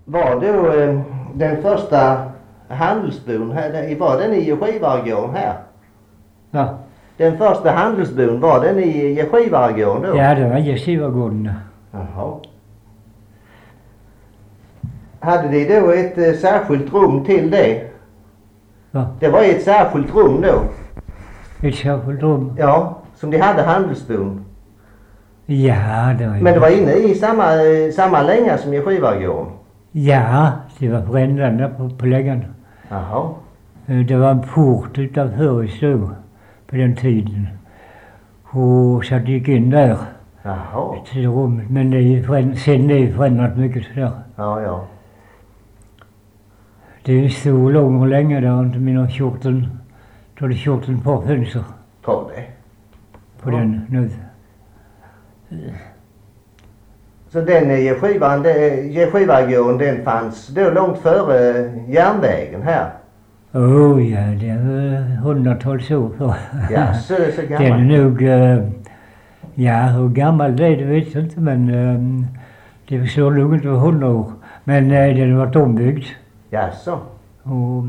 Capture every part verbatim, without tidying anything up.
Var då eh, den första handelsbon här, var den i Skivargården här? Ja. Den första handelsbon, var den i Skivargården då? Ja, det var i Skivargården. Jaha. Hade de då ett eh, särskilt rum till det? Ja. Det var ett särskilt rum då? Ett särskilt rum? Ja, som de hade handelsbon. Ja, det var ju... Men det var inne i samma, eh, samma länga som i Skivargården? Ja, det var på ändan där på, på läggan. Jaha. Det var en port utanför i stå på den tiden. Och så gick in där. Jaha. Till rummet. Men det är ju föränd- sen det är förändrat mycket sådär. Ja, ja. Det stod lång och länge där, inte mina fjorton, då det fjorton par fönster Tror det. på Ja. den nu. Så den i Skivan, i Skivargården, den fanns då långt före järnvägen här? Oh ja, det är hundratals år för. Ja, så det är så Den gammalt. är nog, eh, ja hur gammal det är det vet jag inte, men eh, det står nog inte hundra år. Men eh, den har varit ombyggd. Jaså? Och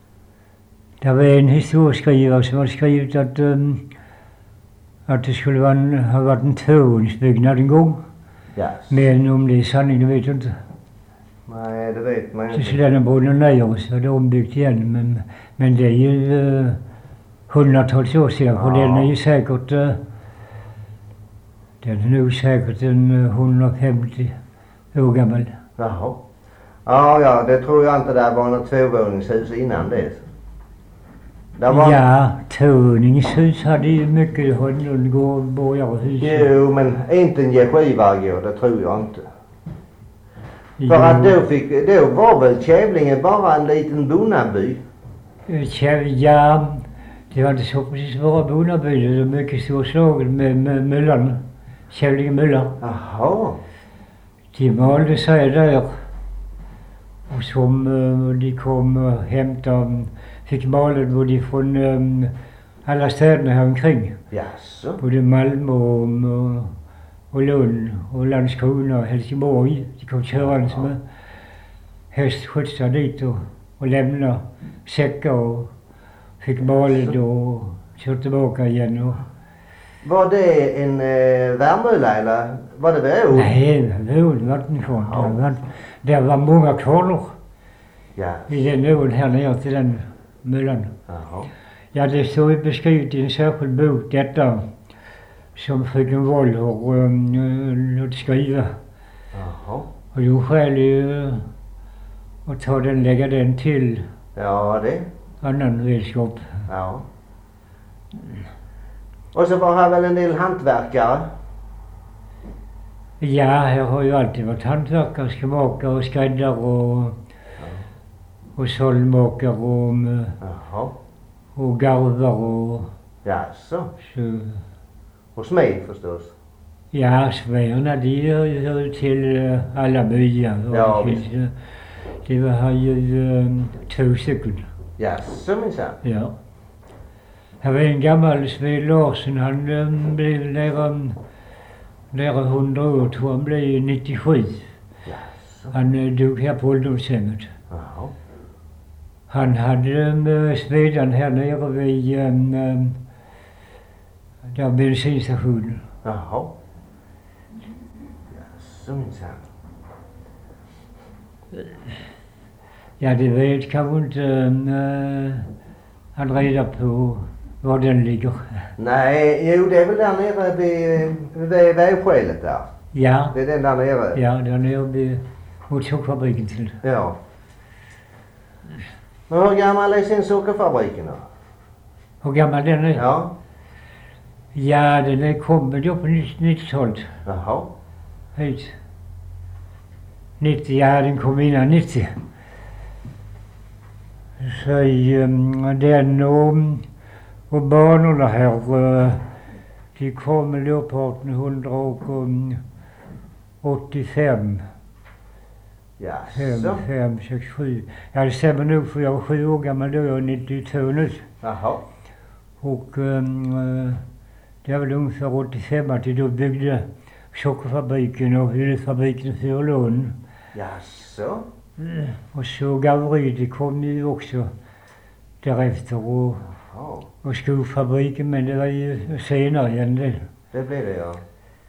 det var en historieskrivare som har skrivit att, um, att det skulle vara en, ha varit en tvåvåningsbyggnad en gång. Yes. Men om det är sanning, det vet jag inte. Nej, det vet man Så, inte. så den har brunnit ner och så är det ombyggt igen. Men, men det är ju uh, hundratals år sedan. Ja. Och den är ju säkert, uh, den är nog säkert en uh, hundrafemtio år gammal. Jaha. Ja, ja, det tror jag inte där var något tvåvåningshus innan det. Där var... Ja, tvåvåningshus hade ju mycket hundgård, borgarhus. Jo, men inte en Skivargård, det tror jag inte. Jo. För att då, fick, då var väl Kävlinge bara en liten bonnaby? Käv- Ja, det var inte så precis bara Bonaby, det var mycket storslagen med, med myllan, Kävlinge mylla. Jaha. De malde sig där och som uh, de kom och hämtade, fick malet både från um, alla städerna här omkring. Jaså? Både Malmö och, och, och Lund och Landskrona och Helsingborg. De kom körande med hästskjutsar dit och, och lämnade säckar och fick malet och kört tillbaka igen. Och, Var det en eh, värmöla eller var det väl? nej, det var vattenfrån. Ja. Det var, det var många kvarnor Ja. i den ån här nere till den myllan. Jaha. Ja, det står ju beskrivet i en särskild bok detta som fröken Woll har um, låtit skriva. Jaha. Och då skäl ju att ta den, lägga den till Ja, det. annan redskap. Ja. Och så var här väl en del hantverkare? Ja, jag har ju alltid varit hantverkare, skomakare och skräddare och, och sållmakare och, Jaha. och garvar och Jaså? så. Och smed förstås? Ja, smederna de hör ju hör till uh, alla byar. Och Ja, det, visst. finns, uh, det var ju um, två stycken. Jaså minsann? Ja. Här var en gammal smed Larsson, han um, blev nära, nära hundra år, tror han blev nittiosju. Jaså? Han uh, dog här på ålderdomshemmet. Jaha. Han hade um, smedan här nere vid um, um, där bensinstationen. Jaha. Jaså minsann? Ja, det vet kanske inte uh, han reda på var den ligger. Nej, jo det är väl där nere vid, vid vägskälet där. Ja, Det är den där nere. ja, där nere vid mot sockerfabriken till. Ja. Men hur gammal är sen sockerfabriken då? Hur gammal den är? Ja. Ja, den är kommit då på nittiotalet Jaha. hit. nittio, ja den kom innan nittio. Så um, den och, och banorna här, uh, de kom då på artonhundraåttiofem. Fem, Jaså? fem, sex, sju. Ja, det stämmer nog för jag var sju år gammal då, jag är nittiotvå nu. Jaha. Och um, det var väl ungefär åttiofem att de då byggde sockerfabriken och hyllefabriken för lån. Jaså? Och så galleriet kom ju också därefter och, Ja, och skofabriken, men det var ju senare igen det. det blev det, ja.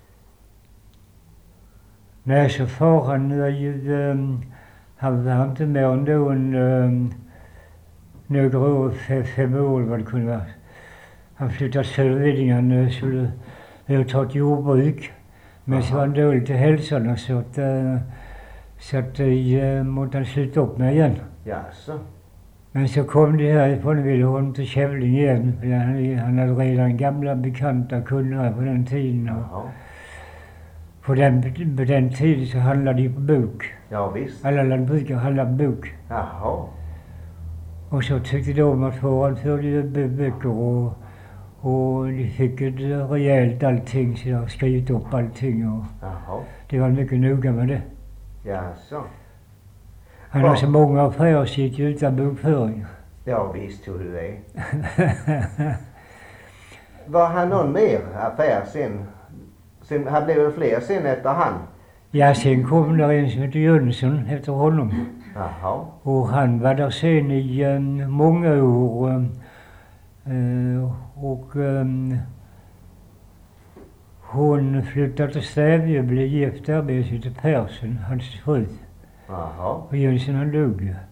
Nej, så far han var ju, um, han var inte mer än då en um, några år, fem, fem år vad det kunde vara. Han flyttade söderut, han skulle överta ett jordbruk. Men Aha. så var han dålig till hälsan så att, uh, så att det uh, måste han sluta upp med igen. Jaså. Men så kom det härifrån och ville honom till Kävling igen. För han, han hade redan gamla bekanta kunder på den tiden. Och Jaha. på, den, på den tiden så handlade de på bok. Ja, visst. Alla lantbrukare handlade på bok. Jaha. Och så tyckte de att fåren förde böcker och, och de fick ett rejält allting så jag har skrivit upp allting och Jaha. det var mycket noga med det. Jaså. Han har så många affärer sitt ju utan bokföring. Ja, visst hur det är. Var han någon mer affär sen? Sen han blev det fler sen efter han? Ja, sen kom där en som hette Jönsson efter honom. Jaha. Och han var där sen i um, många år. Um, uh, och um, hon flyttade till Sävje och blev gift där med sitt Persson, hans fru. Jaha. Och Jönsson han dog ju.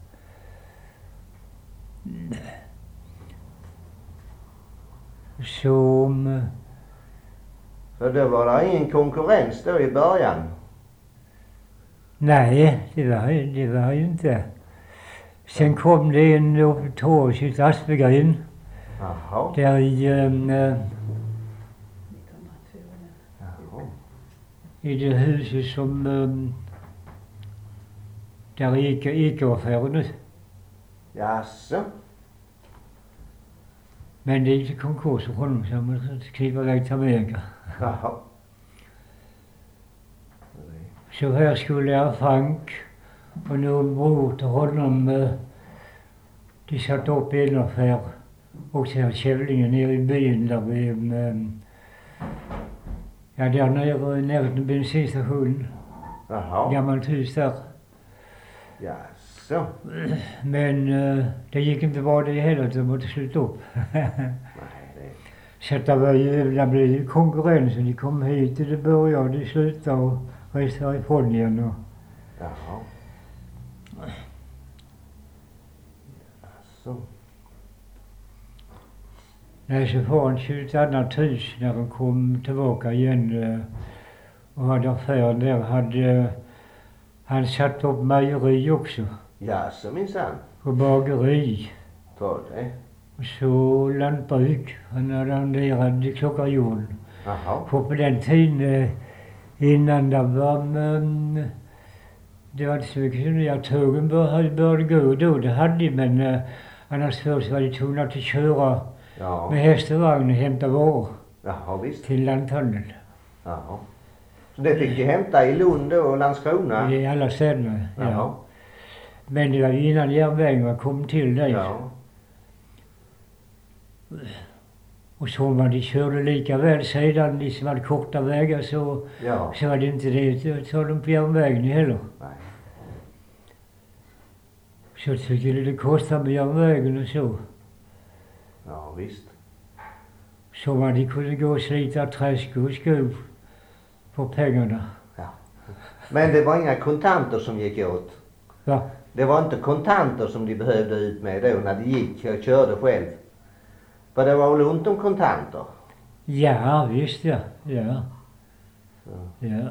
Så... Um, Så då var det ingen konkurrens då i början? nej, det var, det var ju inte. Sen kom det en då på torget i Aspegren. Jaha. Där i... Um, uh, Jaha. i det huset som... Um, där gick Ica-affären nu. Jaså. Men det gick i konkurs för honom så han måste skriva iväg till Amerika. Jaha. Så här skulle jag Frank och någon bror till honom. Uh, de satte upp en affär. Och sen Kävlingen nere i byn där vid... Um, ja, där nere, nere till bensinstationen. Jaha. Gammalt hus där. Jaså. Men uh, det gick inte bra det heller, så de måste sluta upp. Nej, det... Så det var ju, där blev ju konkurrensen. De kom hit och det började och de slutade och reste härifrån igen. Och... Jaha. Jaså. Nej, så får han köpt ett annat hus när han kom tillbaka igen uh, och hade affären där. Hade, uh, han satt upp mejeri också. Jaså minsann. Och bageri. Tror det. Och så lantbruk. Han hade arrenderat Klockarjorden. Jaha. För på den tiden uh, innan det var... Um, det var inte så mycket som ja, tågen började, började gå då. Det hade de, men uh, annars först var de tvungna att köra Ja. med häst och vagn och hämta varor Jaha, visst. till lanthandeln. Jaha. Så det fick de hämta i Lund och Landskrona? I alla städerna, Jaha. ja. Men det var ju innan järnvägen var kom till dig. Ja. Och så var de körde lika väl sedan de som hade korta vägar så, Ja. så var det inte det. Så tar de på järnvägen heller. Nej. Så tyckte det det kostade med järnvägen och så. Ja, visst. Så man de kunde gå och slita träsk och skog för pengarna. Ja. Men det var inga kontanter som gick åt? Va? Det var inte kontanter som de behövde ut med då när de gick och körde själv? För det var väl ont om kontanter? Ja, visst ja. Ja. Ja. Ja.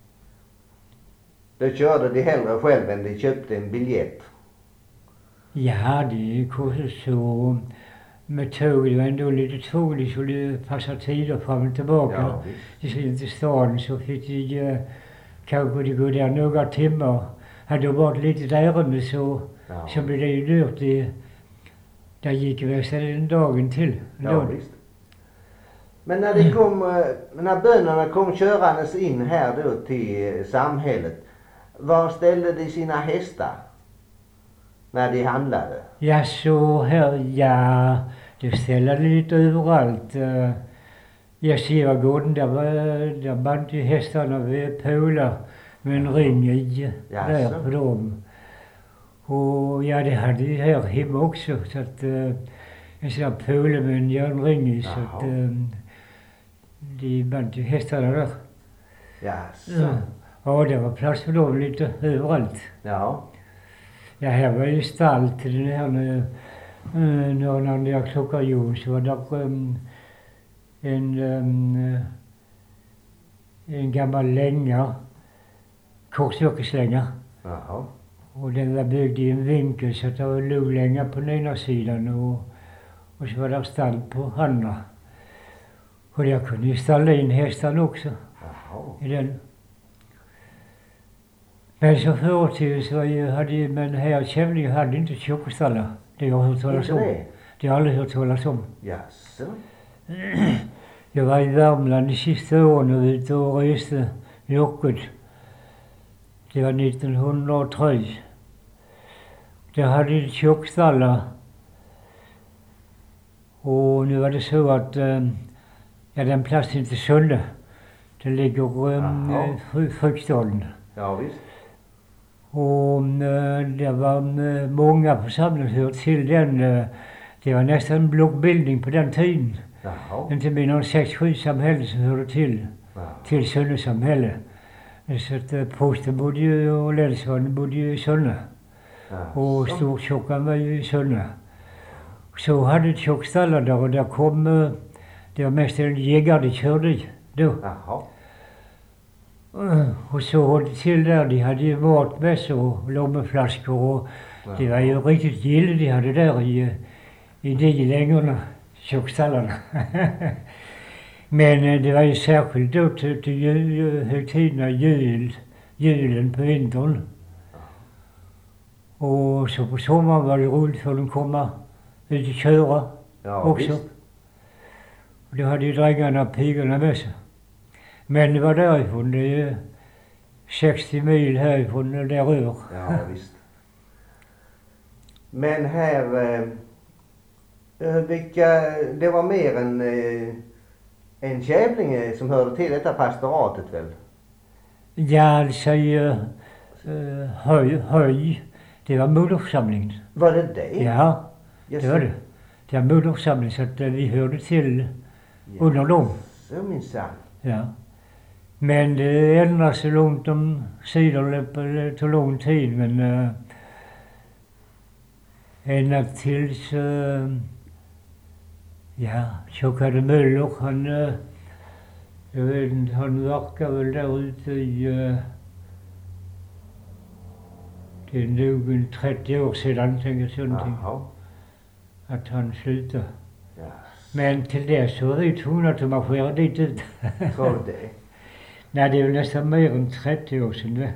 Då körde de hellre själv än de köpte en biljett? Ja, det kostade så. Med tåg, det var ändå lite tåg, de skulle passa tider fram och tillbaka. Ja, De skulle till stan så fick de eh, kanske de gå där några timmar. Hade det varit lite ärende så, Ja. så blev det ju dyrt. Det, där gick vi sedan dagen till. Ja, visst. Men när de kom, eh, när bönderna kom körandes in här då till eh, samhället, var ställde de sina hästar när de handlade? Ja, så här, ja, det ställde lite överallt. Uh, jag ser gården, där, var, där band ju hästarna vid pålar med en ring i Jaså. där på dem. Och ja, det hade vi här hemma också. Så att, uh, en sån här påle med en järnring i. Så att, uh, de band ju hästarna där. Jaså. Ja. Ja, det var plats för dem lite överallt. Ja. Ja, här var ju stall till den här uh, när, när jag klockade jord så var där um, en, um, en gammal länga, korsyrkeslänga. Jaha. Och den var byggd i en vinkel så att det var lulänga på den ena sidan och, och så var det stall på andra. Och jag kunde ju ställa in hästan också. Jaha. I den. Men så förut så var ju, hade ju, men här i Kävlinge hade inte tjockstallar. Det har jag hört talas om. Det? Det har jag aldrig hört talas om. Jaså. Jag var i Värmland de sista åren och ute och reste mycket. Det var nittonhundratre. Det hade ju tjockstallar. Och nu var det så att ja, den platsen till Sunne. Det ligger um, Fryksdalen. Ja, visst. Och uh, det var uh, många församlingar som hörde till den. Uh, det var nästan en blockbildning på den tiden. Jaha. Inte mindre än sex, sju samhällen som hörde till. Jaha. Till Sunne samhälle. Så att uh, prästen bodde ju och länsmannen bodde ju i Sunne. Jaså. Och Stortjockan var ju i Sunne. Så hade tjockstallar där och där kom, uh, det var mest en jägare de körde i då. Jaha. Och så höll det till där. De hade ju mat med sig och lommeflaskor och Ja. det var ju riktigt gilligt de hade där i, i de längorna, tjockstallarna. Men eh, det var ju särskilt då till, till jul, högtiderna, jul, julen på vintern. Och så på sommaren var det roligt för de komma ut och köra Ja, också. visst. Och då hade ju drängarna och pigorna med sig. Men det var därifrån, det är sextio mil härifrån och däröver. Ja, visst. Men här, eh, vilka, det var mer än eh, en Kävlinge som hörde till detta pastoratet väl? Ja, alltså uh, uh, höj, höj, det var moderförsamlingen. Var det det? Ja, Yes. det var det. Det var moderförsamlingen så att uh, vi hörde till under dem. Så minsann. Ja. Men det ändrades så långt om sidor, det tog lång tid men uh, ända tills uh, ja, Tjockade Möller, han, uh, jag vet inte, han verkar väl där ute i, uh, det är nog en trettio år sedan, tänker jag någonting, Jaha. att han slutade. Ja. Men till dess så var vi tvungna att marschera dit ut. Tror du det? Nej, det är väl nästan mer än trettio år sedan det.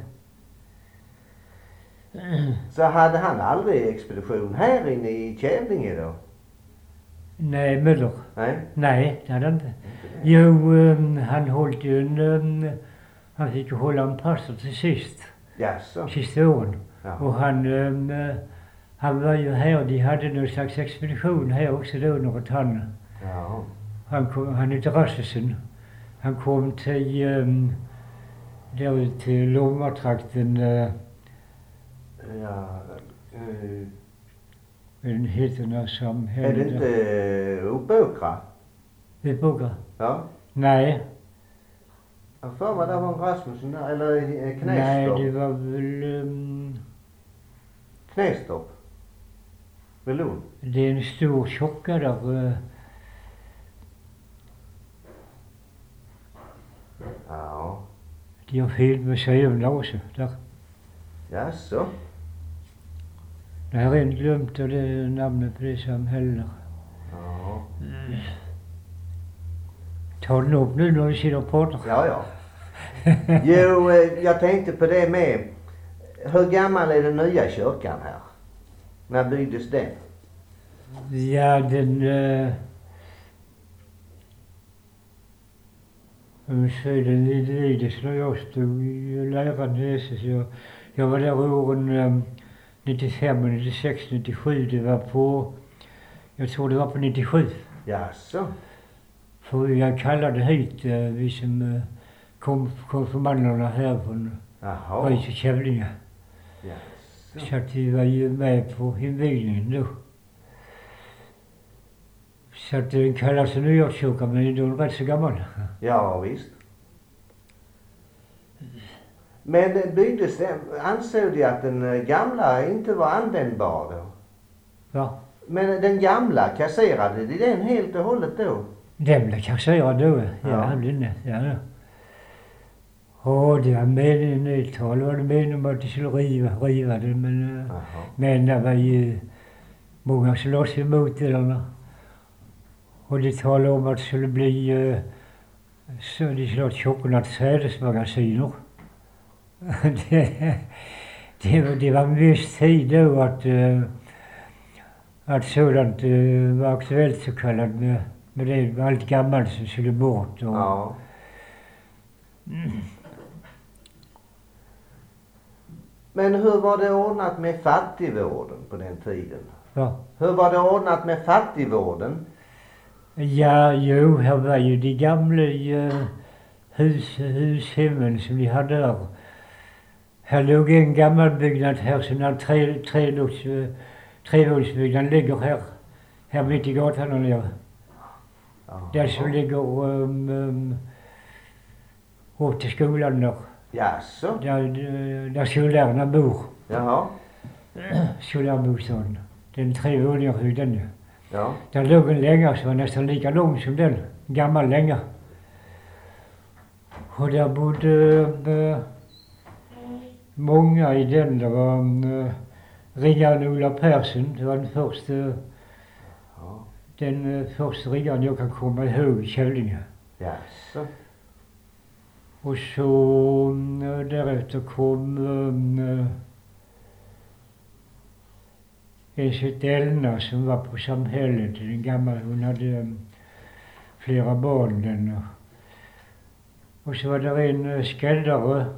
Så hade han aldrig expedition här inne i Kävlinge då? Nej, Möller. Nej? Nej, det hade han inte. Inte det. Jo, um, han höll ju en, um, han fick ju hålla en pastor till sist, Jaså? sista åren. Ja. Och han, um, han var ju här, de hade någon slags expedition här också då något han. Ja. Han, kom, han hette Rasmussen. Han kom till, um, där ut till Lommatrakten, uh, Ja. Uh, den heter något som är det inte uh, Uppåkra? Uppåkra? Ja. Nej. Jag för mig där var en Rasmussen där, eller uh, Knästorp. Nej, det var väl, um, Knästorp? Vid Lund? det är en stor tjocka där. Uh, Ja. de har fint museum där också. Där. Jaså? Jag har redan glömt och det är namnet på det samhället. Ja. Mm. Ta den upp nu när vi sitter och pratar. Ja, ja. Jo, eh, jag tänkte på det med. Hur gammal är den nya kyrkan här? När byggdes den? Ja, den... Uh, jag säger den invigdes när jag stod i läran i S S. Jag, jag var där åren um, nittiofem, nittiosex, nittiosju. Det var på... Jag tror det var på nittiosju. Jaså? För jag kallade hit uh, vi som uh, kom konfirmanderna här från Jaha. Rys och Kävlinge. Jaså? Så. Så att vi var ju med på invigningen då. Så att den kallas för nyårskyrka, men då är den rätt så gammal. Ja, visst. Men byggdes den, ansåg de att den gamla inte var användbar då? Va? Men den gamla, kasserade de den helt och hållet då? Den blev kasserad då, ja. Ja. Den, ja, ja. Och det var meningen i ett tal, var det meningen att de skulle riva, riva det, men, Jaha. men det var ju många som lade sig emot det där. Och de talade om att det skulle bli, uh, så de skulle ha ett chokladsädesmagasiner. det, det, var, det var en viss tid då att, uh, att sådant uh, var aktuellt så kallat med, med det allt gammalt som skulle bort. Och, Ja. Mm. Men hur var det ordnat med fattigvården på den tiden? Ja. Hur var det ordnat med fattigvården? Ja, jo, här var ju de gamla uh, hus, hushemmen som de hade där. Här låg en gammal byggnad här, så när tre, trelås, uh, trevåningsbyggnaden ligger här, här mitt i gatan och nere. Ja. Där som ligger um, um, upp till skolan där. Jaså? Där, uh, där skollärarna bor. Jaha. Skollärarbostaden. Den är tre våningar hög den ju. Ja. Där låg en länga som var nästan lika lång som den. Gammal länga. Och där bodde uh, många i den. Det var uh, riggaren Ola Persson. Det var den första, Ja. den uh, första riggaren jag kan komma ihåg i Kävlinge. Jaså? Och så uh, därefter kom um, uh, en som hette Elna som var på samhället. En gammal, hon hade um, flera barn den. Och, och så var det en uh, skräddare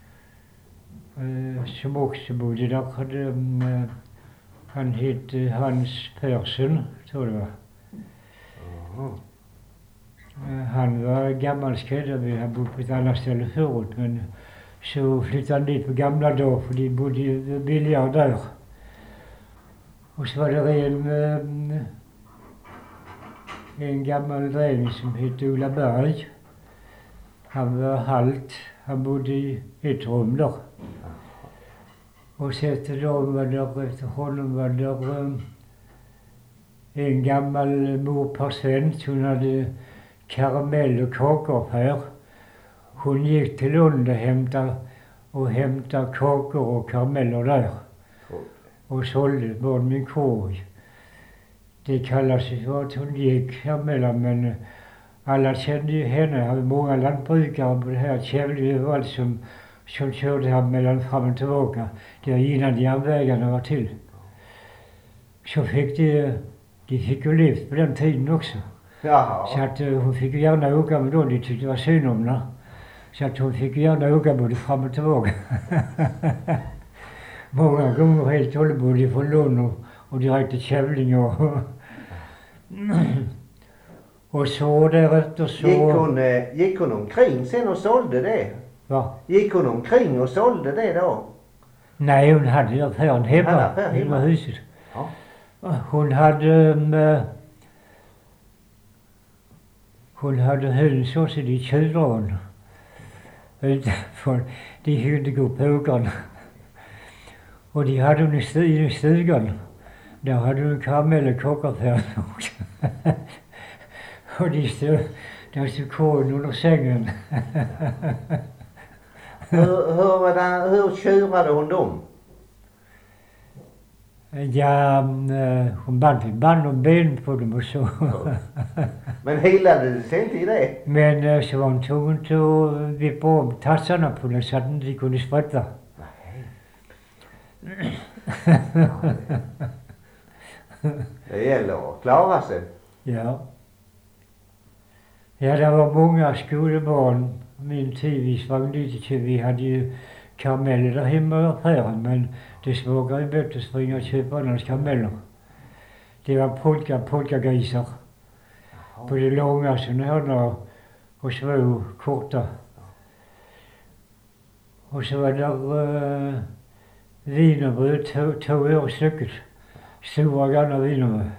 uh, som också bodde där. Hade, um, uh, han hette Hans Persson, tror jag det var. Jaha. Uh, han var gammal skräddare. Vi hade bott på ett annat ställe förut, men så flyttade han dit på gamla dagar för de bodde ju billigare där. Och så var det en, um, en gammal dräng som hette Ola Berg. Han var halt. Han bodde i ett rum där. Och så efter dem var där, efter honom var där um, en gammal morfar Sven. Hon hade karamell och kakor här. Hon gick till Lund och hämtade, och hämtade kakor och karameller där. Och sålde både min korg. Det kallas ju för att hon gick emellan, men alla kände ju henne. Det var många lantbrukare på det här Kävlinge överallt som, som körde här mellan fram och tillbaka. Det var innan järnvägarna var till. Så fick de, de fick ju lift på den tiden också. Jaha. Så att uh, hon fick ju gärna åka med dem, de tyckte det var synd om henne. Så att hon fick ju gärna åka både fram och tillbaka. Många gånger helt och hållet både från Lund och, och direkt till Kävlinge. Och, och så därefter så... Gick hon, eh, gick hon omkring sen och sålde det? Va? Gick hon omkring och sålde det då? Nej, hon hade affären hemma. Hade affär hemma. Hemma huset. Ja. Hon hade... Um, hon hade höns också i tjuren. Utanför. De kunde gå på åkern. Och de hade hon i, stu i stugan. Där hade hon karamell och kakaofärg också. Och de stod, där stod korgen under sängen. hur, hur, var det, hur tjurade hon dem? Ja, hon band, band om ben på dem och så. Men hilade det sig inte i det? Men så var hon tvungen att vippa om tassarna på dem så att de inte kunde sprätta. Det gäller att klara sig. Ja. Ja, det var många skolbarn. Min tid vi sprang dit. Vi hade ju karameller där hemma i affären, men det smakade ju bättre att springa och köpa andras karameller. Det var polka, polkagrisar. På det långa sådana och små korta. Och så var det uh, wienerbröd, två, två år stycket. Stora gamla wienerbröd.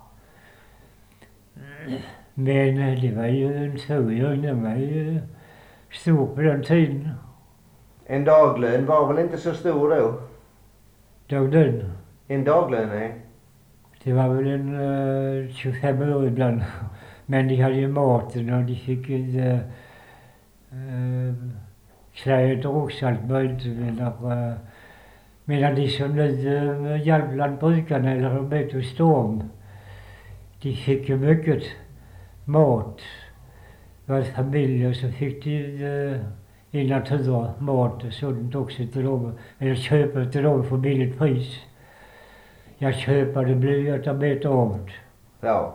Men det var ju en tvåöring, den var ju stor på den tiden. En daglön var väl inte så stor då? Daglön. En daglön, nej. Det var väl en uh, tjugofem år ibland. Men de hade ju maten och de fick ju uh, uh, kläder också, allt möjligt. Uh, medan de som nu uh, hjälpte lantbrukarna eller de vet hos storm, de fick ju mycket mat. Det var familjer så fick de uh, i natur mat och sånt också till dem. Eller köpa till dem för billigt pris. Jag köper det blir ju att jag vet av det. Ja.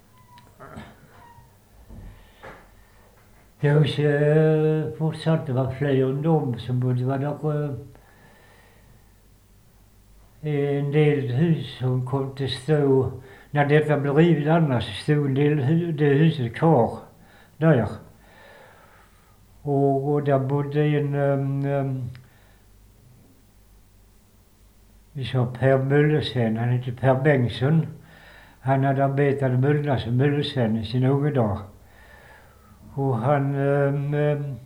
Det också uh, fortsatte vara fler än dem som bodde. Var nog uh, en del hus som kom till stå. När detta blev rivet annars stod en del hu- det huset kvar där. Och, och där bodde en um, um, vi sa Per Mullesen, han hette Per Bengtsson. Han hade arbetat i Mullna som Mullesen i sina unga dagar. Och han um, um,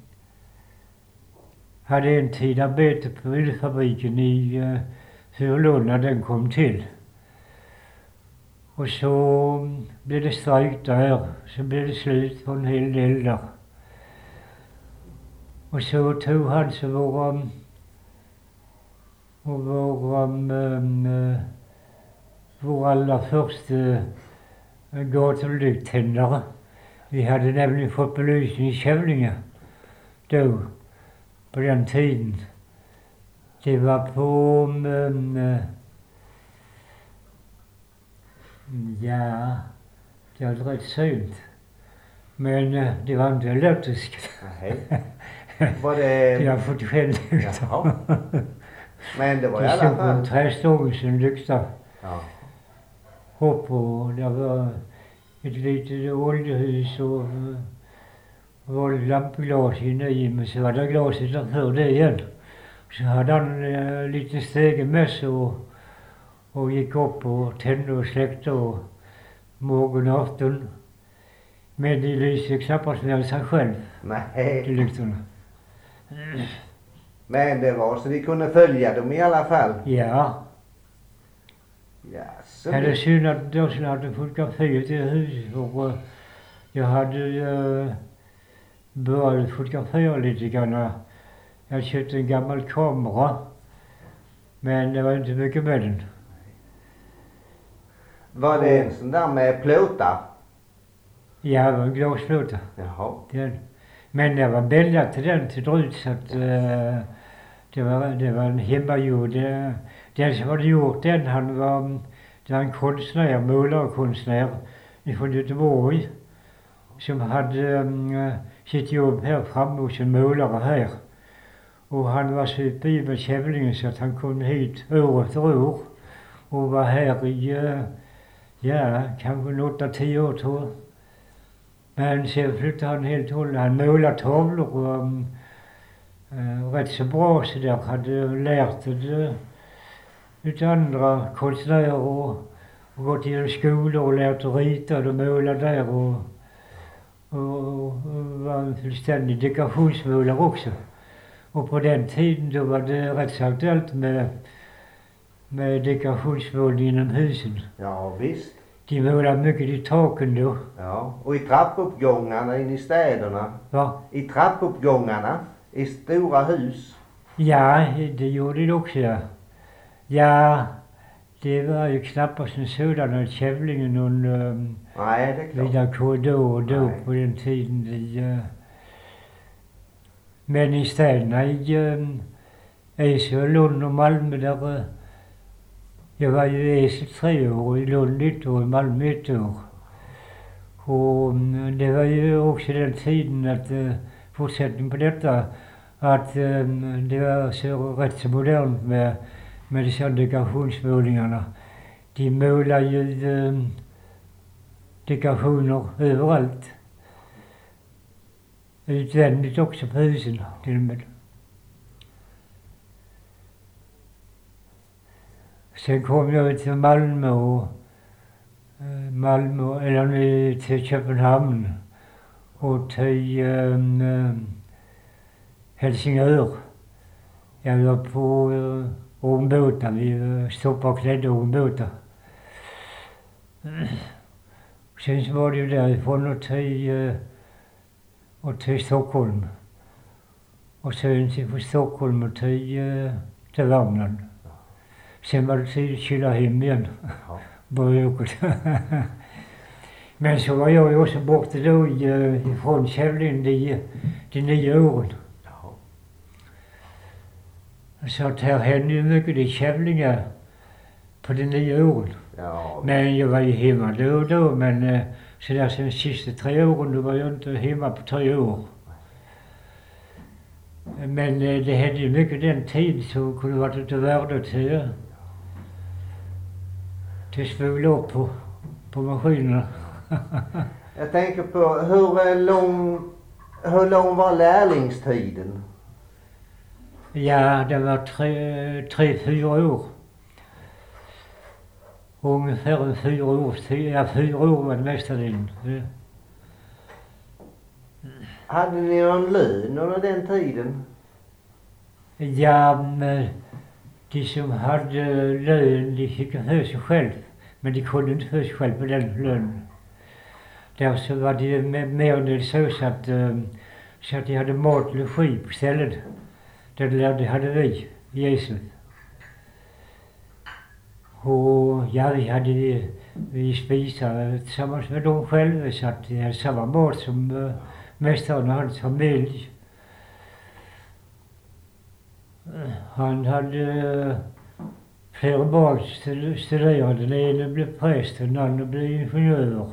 hade en tid arbetat på Mullfabriken i uh, Furulund när den kom till. Och så um, blev det strejk där, så blev det slut på en hel del där. Och så tog han så var um, och vår, um, um, vår allra första uh, gatulykttändare. Vi hade nämligen fått belysning i Kävlinge då, på den tiden. Det var på, um, um, ja, det var rätt synt. Men uh, det var inte elektriskt. Nej. Var det... Det var fyrtiofem lyktor. Jaha. Men det var i Det alla stod på fall... en trästång som lykta Ja. upp och det var ett litet oljehus och uh, var lampglas inne i, men så var det glaset utanför det igen. Så hade han en uh, liten stege med sig och, och gick upp och tände och släckte och morgon och afton. Men det lyste knappast med sig själv, de Nej. lyktorna. Men det var så vi kunde följa dem i alla fall. Ja. Ja, så... Det är synd att då så hade fotografiet i huset och uh, jag hade uh, börjat fotografera lite grann. Jag köpte en gammal kamera, men det var inte mycket med den. Var det en sån där med plåtar? Ja, det var en glasplåta. Jaha. Den. Men det var bälgat till den till drut så att uh, det, var, det var en hemmagjord. Uh, den som hade gjort den, han var, det var en konstnär, målarkonstnär från Göteborg som hade um, sitt jobb här framme hos en målare här. Och han var så uppe i med Kävlingen så att han kom hit år efter år och var här i, uh, ja, kanske åtta, tio år tror jag. Men sen flyttade han helt och hållet. Han målade tavlor och um, uh, rätt så bra så där hade lärt det utav andra konstnärer och, och gått igenom skolor och lärt att rita och måla där och, och, och var en fullständig dekorationsmålare också. Och på den tiden då var det rätt så aktuellt med, med dekorationsmålning inom husen. Ja, visst. De målade mycket i taken då. Ja, och i trappuppgångarna in i städerna. Va? I trappuppgångarna i stora hus. Ja, det gjorde det också, ja. Ja, det var ju knappast en sådan att Kävlingen någon um, Nej, det är klart. vidare korridor då Nej. på den tiden. I, uh, men i städerna i um, Esel, Lund och Malmö där uh, jag var ju i Esel tre år, i Lund ett år, i Malmö ett år. Och um, det var ju också den tiden att uh, fortsättning på detta att um, det var så rätt så modernt med med dessa dekorationsmålningarna. De målar ju eh, dekorationer överallt. Utvändigt också på husen till och med. Sen kom jag till Malmö och Malmö, eller nu till Köpenhamn och till um, Helsingör. Jag var på uh, ångbåtar, vi uh, stoppade och klädde ångbåtar. Sen så var det ju därifrån och till, uh, och till Stockholm. Och sen till från Stockholm och till, uh, till Värmland. Sen var det tid att kyla hem igen. Ja. Men så var jag ju också borta då ifrån Kävlin de, de nio åren. Ja. Så att här hände ju mycket i Kävlingar på de nio åren. Ja. Men jag var ju hemma då och då, men så där sen de sista tre åren då var jag inte hemma på tre år. Men det hände ju mycket den tid så kunde det varit utav värde till till svula upp på, på maskinerna. Jag tänker på hur lång, hur lång var lärlingstiden? Ja, det var tre, tre fyra år. Ungefär en fyra års tid. Ja, fyra år var det mestadels. Ja. Hade ni någon lön under den tiden? Ja, men de som hade lön, de fick höra sig själv. Men de kunde inte höra sig själv på den lönen. Därför var det mer än det så, så att, så att de hade mat och logi på stället. Det lärde hade vi, Jesus. Och ja, vi hade vi spisade tillsammans med dem själva, så att de hade samma mat som uh, mästaren och hans familj. Han hade uh, flera barn studerade. Den ena blev präst, den andra blev ingenjör.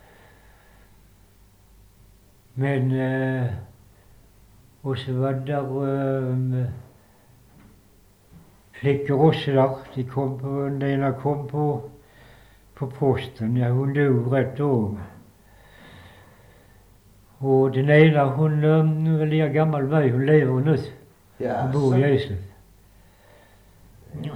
Men uh, och så var det där uh, flickor också där. De kom på, den ena kom på, på posten. Ja, hon dog rätt ung. Och den ena hon um, var lika gammal med, hon lever nu. Ja, hon bor i Eslöv. Ja.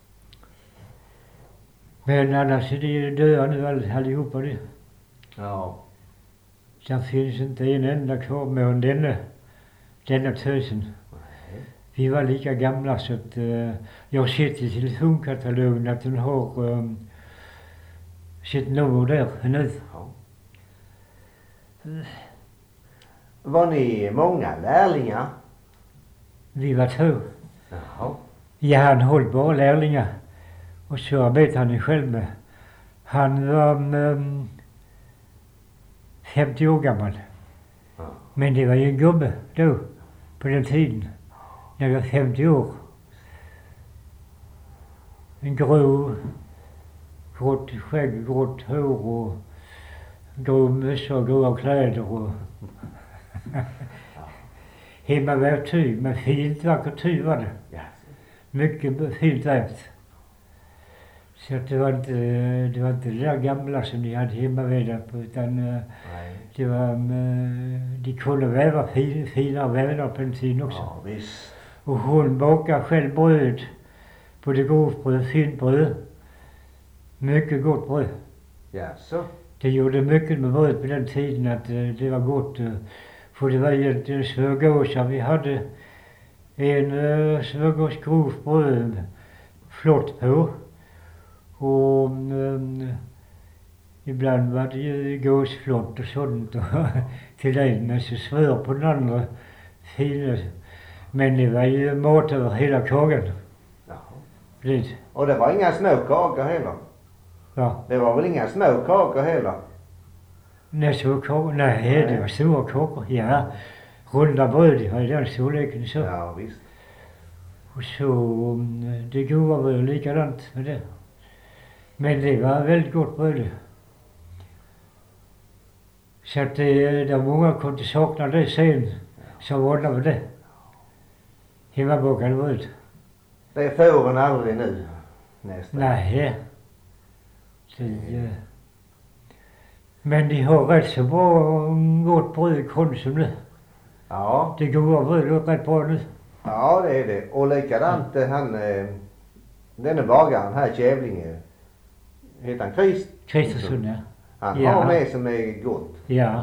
Men annars är de döda nu all, allihopa det. Ja. Där finns inte en enda kvar med än denna, denna tösen. Vi var lika gamla så att uh, jag sitter i telefonkatalogen att den har um, sitt nummer där nu. Ja. Mm. Var ni många lärlingar? Vi var två. Jaha. Ja, han höll bara lärlingar. Och så arbetade han själv med. Han var um, femtio år gammal. Ja. Men det var ju en gubbe då, på den tiden. När jag var femtio år. En grå, grått skägg, grått hår och grå mössa och gråa kläder och hemmavävt tyg, men fint vackert tyg var det. Yes. Mycket fint vävt. Så att det var inte det var inte det där gamla som de hade hemmavävt på, utan nej. Det var, de kunde väva fin, fina vävnader på den tiden också. Ja, visst. Och hon bakade själv bröd, både grovt bröd, fint bröd. Mycket gott bröd. Ja, så. Det gjorde mycket med bröd på den tiden att det var gott. För det var ju en smörgåsar vi hade. En uh, smörgås grovt bröd, flott på. Och um, ibland var det ju gåsflott och sånt och till den, men så smör på den andra fina. Men det var ju mat över hela kakan. Jaha. Och det var inga små kakor heller? Ja. Det var väl inga små kakor heller? Nej, små kakor? Nej, Nej, det var stora kakor. Ja, runda bröd, det var i den storleken så. Ja, visst. Och så, det goda var ju likadant med det. Men det var väldigt gott bröd. Så att det, där många kunde sakna det sen, så ordnade vi det. Hemmabakade bröd. Det får hon aldrig nu, nästan. Nej. Det, men de har rätt så bra gott bröd i Konsum nu. Ja. Det goda bröd är rätt bra nu. Ja, det är det. Och likadant han, Denne bagaren här i Kävlinge, heter han Krist? Kristersson, ja. Han Ja. har med som är gott. Ja.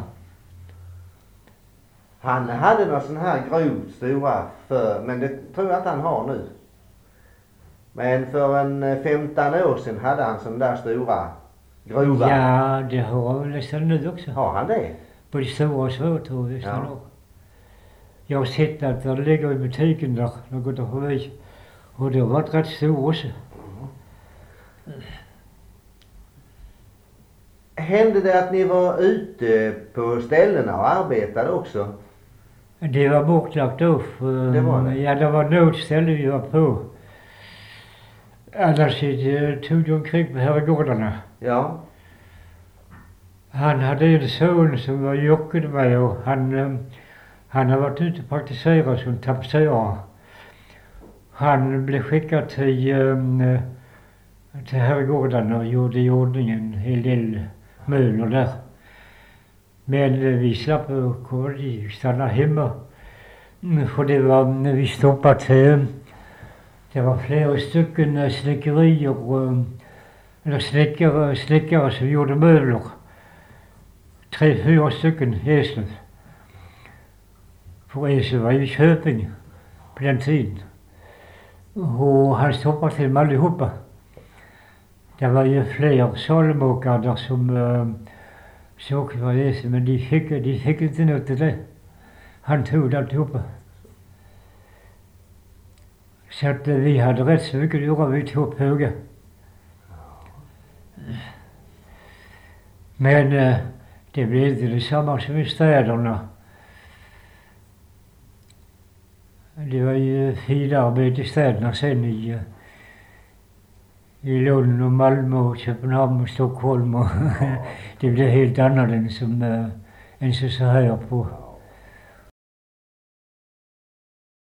Han hade några sån här grovt stora för, men det tror jag inte han har nu. Men för en femton år sedan hade han sån där stora grova. Ja, det har han nästan nu också. Har han det? Både stora och små tror jag nästan Ja. också. Jag har sett att det ligger i butiken där, när jag går där förbi. Och det har varit rätt stor också. Hände det att ni var ute på ställena och arbetade också? Det var bortlagt då. För, Det var det? Ja, det var något ställe vi var på. Annars eh, tog de omkring på herrgårdarna. Ja. Han hade en son som var jockad med och han, eh, han har varit ute och praktiserat som tapetserare. Han blev skickad till, eh, till herrgårdarna och gjorde i ordning en hel del möbler där. Men eh, vi slapp att komma dit, vi stannade hemma. Mm, För det var när vi stoppade till, det var flera stycken eh, snickerier, eh, eller snickare, snickare som gjorde möbler. Tre, fyra stycken i Eslöv. För Eslöv var ju i Köping på den tiden. Och han stoppade till dem allihopa. Det var ju fler salmåkare där som äh, såg vad det är, men de fick, de fick inte något till det. Han tog alltihopa. Så att äh, vi hade rätt så mycket att göra, vi tog höga. Men äh, det blev inte detsamma som i städerna. Det var ju fina arbete i städerna sen i, äh, i Lund och Malmö och Köpenhamn och Stockholm och det blev helt annorlunda som, äh, än så här på